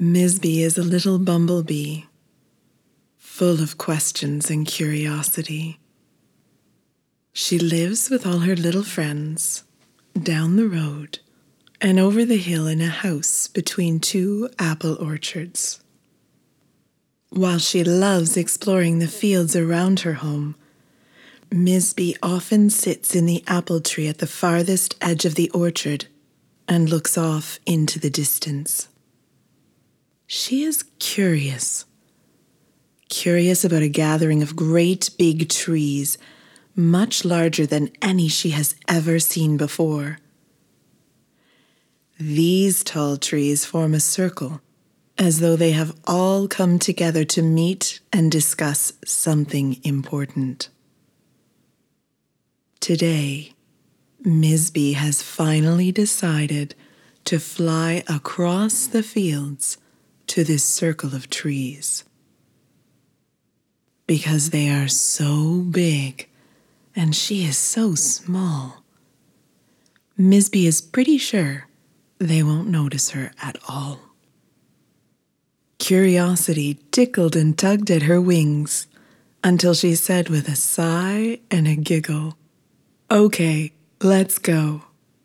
Misby is a little bumblebee, full of questions and curiosity. She lives with all her little friends down the road and over the hill in a house between two apple orchards. While she loves exploring the fields around her home, Misby often sits in the apple tree at the farthest edge of the orchard and looks off into the distance. She is curious about a gathering of great big trees, much larger than any she has ever seen before. These tall trees form a circle, as though they have all come together to meet and discuss something important. Today, Misby has finally decided to fly across the fields to this circle of trees. Because they are so big and she is so small, Misby is pretty sure they won't notice her at all. Curiosity tickled and tugged at her wings until she said with a sigh and a giggle, "Okay, let's go."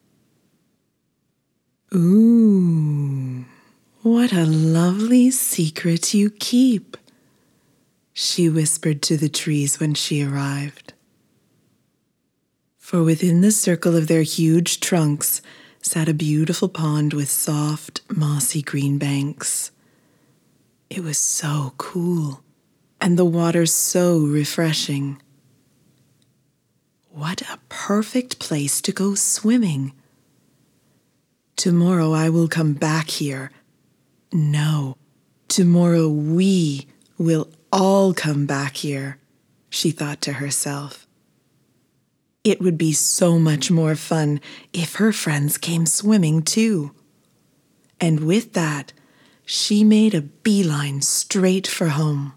"Ooh, what a lovely secret you keep," she whispered to the trees when she arrived. For within the circle of their huge trunks sat a beautiful pond with soft, mossy green banks. It was so cool, and the water so refreshing. What a perfect place to go swimming. Tomorrow I will come back here. No, tomorrow we will all come back here, she thought to herself. It would be so much more fun if her friends came swimming too. And with that, she made a beeline straight for home.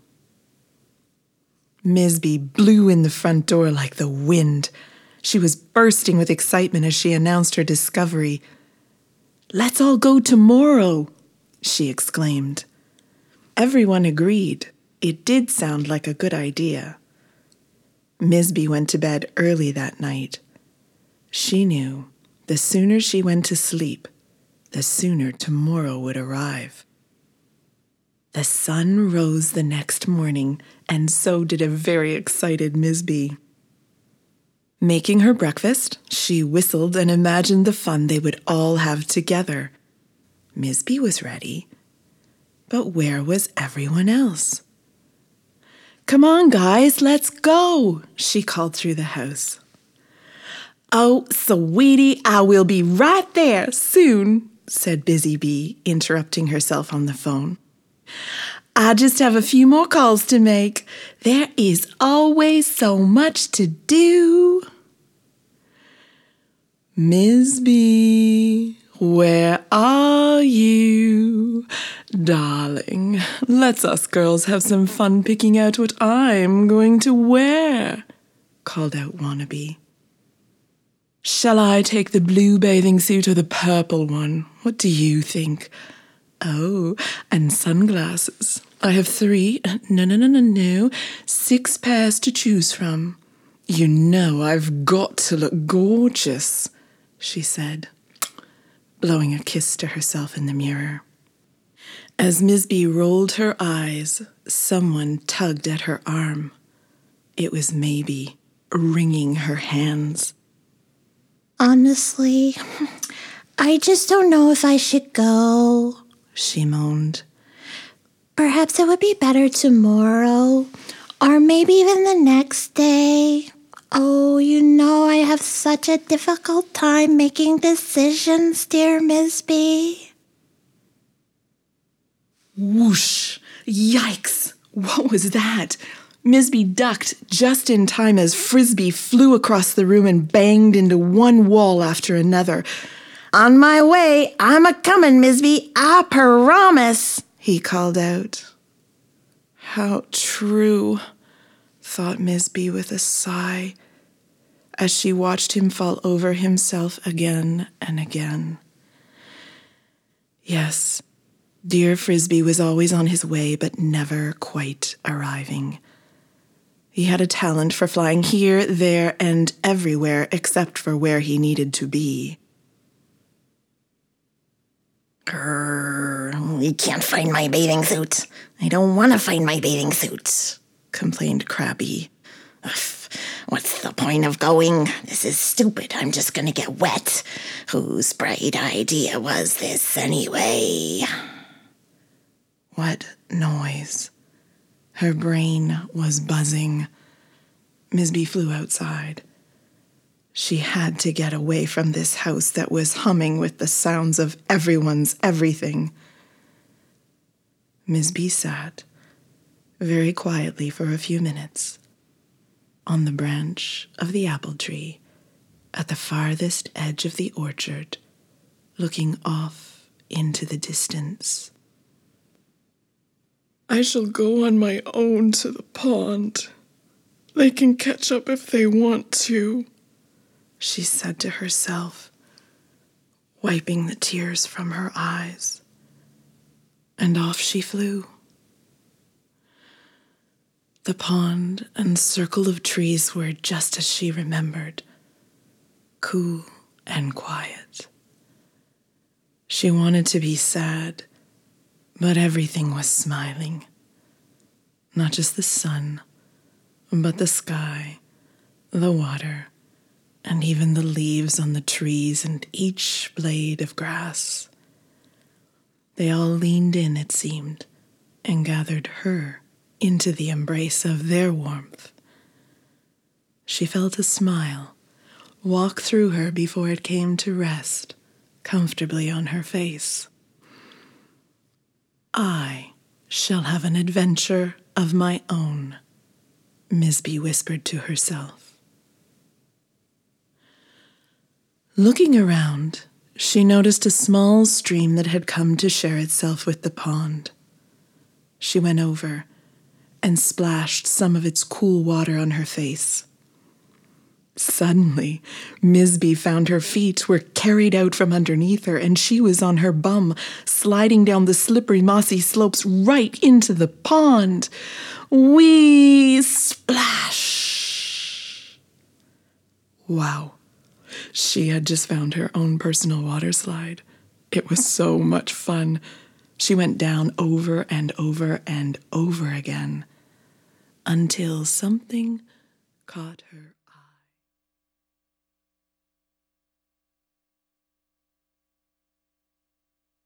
Misby blew in the front door like the wind. She was bursting with excitement as she announced her discovery. "Let's all go tomorrow," she exclaimed. Everyone agreed. It did sound like a good idea. Misby went to bed early that night. She knew the sooner she went to sleep, the sooner tomorrow would arrive. The sun rose the next morning, and so did a very excited Misby. Making her breakfast, she whistled and imagined the fun they would all have together. Misby was ready, but where was everyone else? "Come on, guys, let's go," she called through the house. "Oh, sweetie, I will be right there soon," said Busy Bee, interrupting herself on the phone. "I just have a few more calls to make. There is always so much to do." "Misby, where are you? Darling, let's us girls have some fun picking out what I'm going to wear," called out Wannabe. "Shall I take the blue bathing suit or the purple one? What do you think? Oh, and sunglasses. I have 6 pairs to choose from. You know I've got to look gorgeous," she said, blowing a kiss to herself in the mirror. As Misby rolled her eyes, someone tugged at her arm. It was Maybe, wringing her hands. "Honestly, I just don't know if I should go," she moaned. "Perhaps it would be better tomorrow, or maybe even the next day. Oh, you know I have such a difficult time making decisions, dear Misby." Whoosh! Yikes! What was that? Misby ducked just in time as Frisbee flew across the room and banged into one wall after another. "On my way, I'm a-comin', Misby, I promise," he called out. How true, thought Misby with a sigh, as she watched him fall over himself again and again. Yes, Dear Frisbee was always on his way, but never quite arriving. He had a talent for flying here, there, and everywhere except for where he needed to be. We can't find my bathing suit. I don't want to find my bathing suit, complained Crabby. Ugh, what's the point of going? This is stupid. I'm just gonna get wet. Whose bright idea was this anyway? What noise? Her brain was buzzing. Misby flew outside. She had to get away from this house that was humming with the sounds of everyone's everything. Misby sat very quietly for a few minutes on the branch of the apple tree at the farthest edge of the orchard, looking off into the distance. I shall go on my own to the pond. They can catch up if they want to, she said to herself, wiping the tears from her eyes. And off she flew. The pond and circle of trees were just as she remembered, cool and quiet. She wanted to be sad, but everything was smiling. Not just the sun, but the sky, the water, and even the leaves on the trees and each blade of grass. They all leaned in, it seemed, and gathered her into the embrace of their warmth. She felt a smile walk through her before it came to rest comfortably on her face. I shall have an adventure of my own, Misby whispered to herself. Looking around, she noticed a small stream that had come to share itself with the pond. She went over and splashed some of its cool water on her face. Suddenly, Misby found her feet were carried out from underneath her, and she was on her bum, sliding down the slippery, mossy slopes right into the pond. Wee splash! Wow. She had just found her own personal water slide. It was so much fun. She went down over and over and over again until something caught her